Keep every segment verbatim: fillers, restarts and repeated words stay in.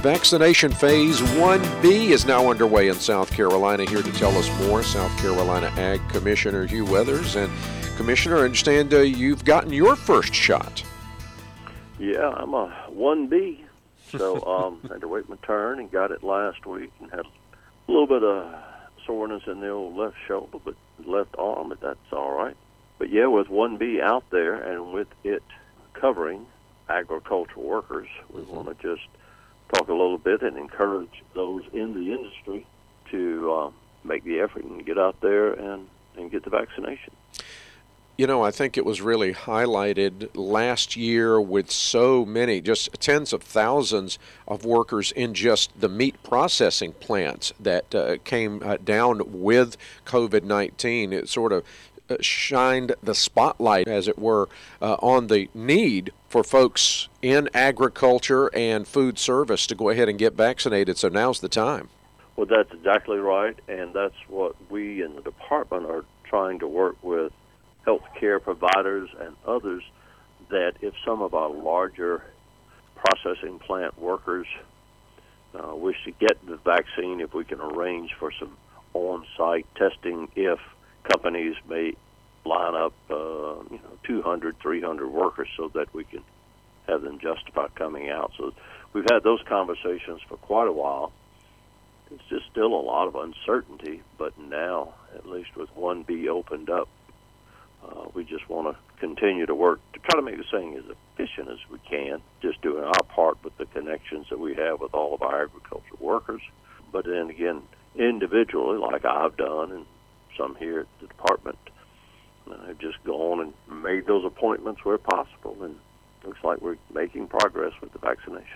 Vaccination Phase one B is now underway in South Carolina. Here to tell us more, South Carolina Ag Commissioner Hugh Weathers. And Commissioner, I understand uh, you've gotten your first shot. Yeah, I'm a one B, so um, I had to wait my turn and got it last week and had a little bit of soreness in the old left shoulder, but left arm, but that's all right. But yeah, with one B out there and with it covering agricultural workers, we mm-hmm. want to just talk a little bit and encourage those in the industry to uh, make the effort and get out there and, and get the vaccination. You know, I think it was really highlighted last year with so many, just tens of thousands of workers in just the meat processing plants that uh, came uh, down with COVID nineteen. It sort of shined the spotlight, as it were, uh, on the need for folks in agriculture and food service to go ahead and get vaccinated. So now's the time. Well, that's exactly right, and that's what we in the department are trying to work with healthcare providers and others, that if some of our larger processing plant workers uh, wish to get the vaccine, if we can arrange for some on-site testing, if companies may line up uh, you know, two hundred, three hundred workers so that we can have them justify coming out. So we've had those conversations for quite a while. It's just still a lot of uncertainty, but now, at least with one B opened up, uh, we just want to continue to work to try to make this thing as efficient as we can, just doing our part with the connections that we have with all of our agricultural workers. But then again, individually, like I've done, and some here at the department, uh, have just gone and made those appointments where possible, and looks like we're making progress with the vaccination.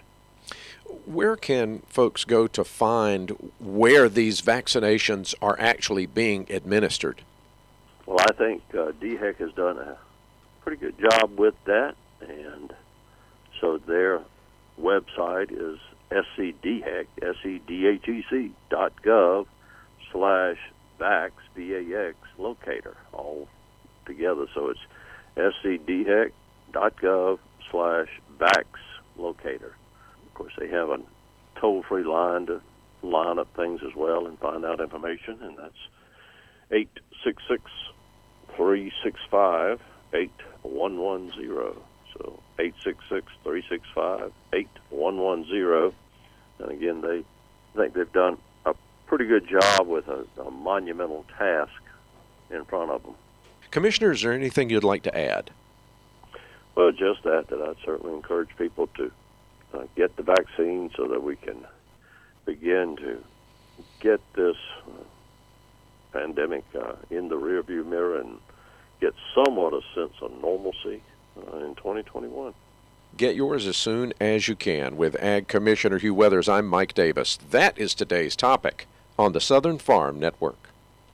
Where can folks go to find where these vaccinations are actually being administered? Well, I think uh, D H E C has done a pretty good job with that, and so their website is scdhec, S E D H E C dot gov slash VAX, V A X, locator, all together. So it's scdhec dot gov slash VAX, locator. Of course, they have a toll-free line to line up things as well and find out information, and that's eight six six, three six five, eight one one zero. So eight six six, three six five, eight one one zero. And again, they I think they've done a pretty good job with a, a monumental task in front of them. Commissioner, is there anything you'd like to add? Well, just that, that I'd certainly encourage people to uh, get the vaccine so that we can begin to get this uh, pandemic uh, in the rearview mirror and get somewhat a sense of normalcy uh, in twenty twenty-one. Get yours as soon as you can. With Ag Commissioner Hugh Weathers, I'm Mike Davis. That is today's topic on the Southern Farm Network.